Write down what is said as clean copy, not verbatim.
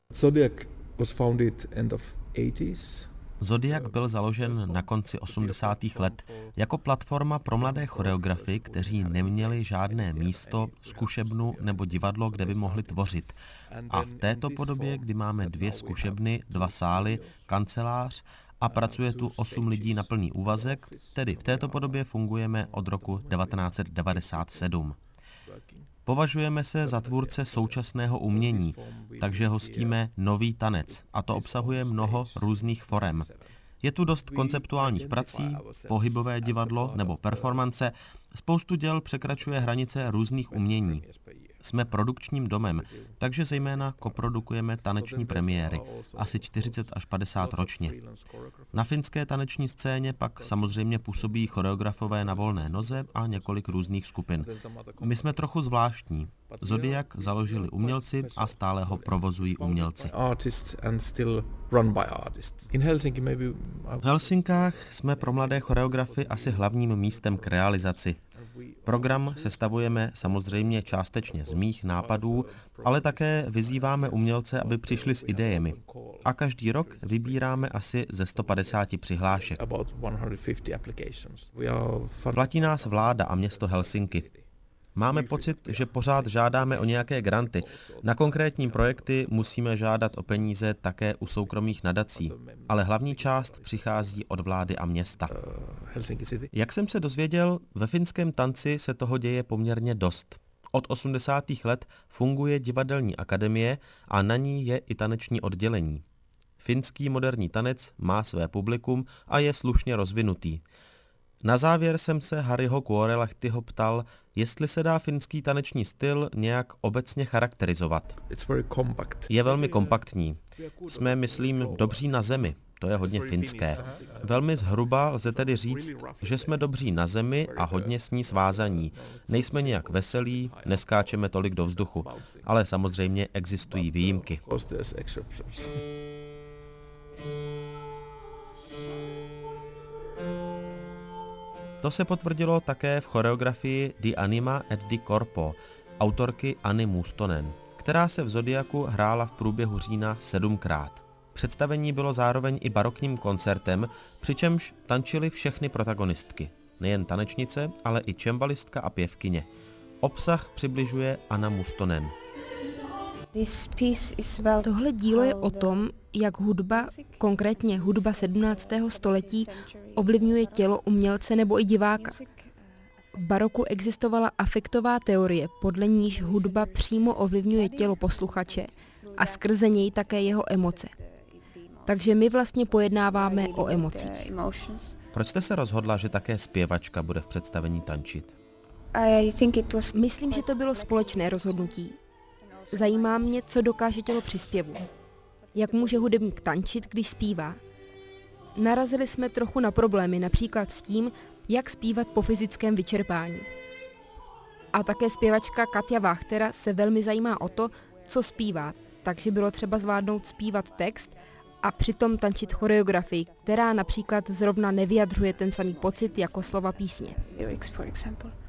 Zodiac was founded end of 80s. Zodiac byl založen na konci 80. let jako platforma pro mladé choreografy, kteří neměli žádné místo, zkušebnu nebo divadlo, kde by mohli tvořit. A v této podobě, kdy máme 2 zkušebny, 2 sály, kancelář a pracuje tu 8 lidí na plný úvazek, tedy v této podobě fungujeme od roku 1997. Považujeme se za tvůrce současného umění, takže hostíme nový tanec a to obsahuje mnoho různých forem. Je tu dost konceptuálních prací, pohybové divadlo nebo performance, spoustu děl překračuje hranice různých umění. Jsme produkčním domem, takže zejména koprodukujeme taneční premiéry, asi 40 až 50 ročně. Na finské taneční scéně pak samozřejmě působí choreografové na volné noze a několik různých skupin. My jsme trochu zvláštní. Zodiac založili umělci a stále ho provozují umělci. V Helsinkách jsme pro mladé choreografy asi hlavním místem k realizaci. Program sestavujeme samozřejmě částečně z mých nápadů, ale také vyzýváme umělce, aby přišli s idejemi. A každý rok vybíráme asi ze 150 přihlášek. Platí nás vláda a město Helsinki. Máme pocit, že pořád žádáme o nějaké granty. Na konkrétní projekty musíme žádat o peníze také u soukromých nadací, ale hlavní část přichází od vlády a města. Jak jsem se dozvěděl, ve finském tanci se toho děje poměrně dost. Od 80. let funguje divadelní akademie a na ní je i taneční oddělení. Finský moderní tanec má své publikum a je slušně rozvinutý. Na závěr jsem se Harryho Kuorelahtiho ptal, jestli se dá finský taneční styl nějak obecně charakterizovat. Je velmi kompaktní. Jsme, myslím, dobří na zemi. To je hodně finské. Velmi zhruba lze tedy říct, že jsme dobří na zemi a hodně s ní svázaní. Nejsme nějak veselí, neskáčeme tolik do vzduchu, ale samozřejmě existují výjimky. To se potvrdilo také v choreografii Die Anima et die Corpo autorky Anny Mustonen, která se v Zodiacu hrála v průběhu října 7krát. Představení bylo zároveň i barokním koncertem, přičemž tančily všechny protagonistky. Nejen tanečnice, ale i čembalistka a pěvkyně. Obsah přibližuje Anna Mustonen. Tohle dílo je o tom, jak hudba, konkrétně hudba 17. století, ovlivňuje tělo umělce nebo i diváka. V baroku existovala afektová teorie, podle níž hudba přímo ovlivňuje tělo posluchače a skrze něj také jeho emoce. Takže my vlastně pojednáváme o emocích. Proč jste se rozhodla, že také zpěvačka bude v představení tančit? Myslím, že to bylo společné rozhodnutí. Zajímá mě, co dokáže tělo při zpěvu. Jak může hudebník tančit, když zpívá? Narazili jsme trochu na problémy, například s tím, jak zpívat po fyzickém vyčerpání. A také zpěvačka Katja Wachtera se velmi zajímá o to, co zpívá, takže bylo třeba zvládnout zpívat text a přitom tančit choreografii, která například zrovna nevyjadřuje ten samý pocit jako slova písně.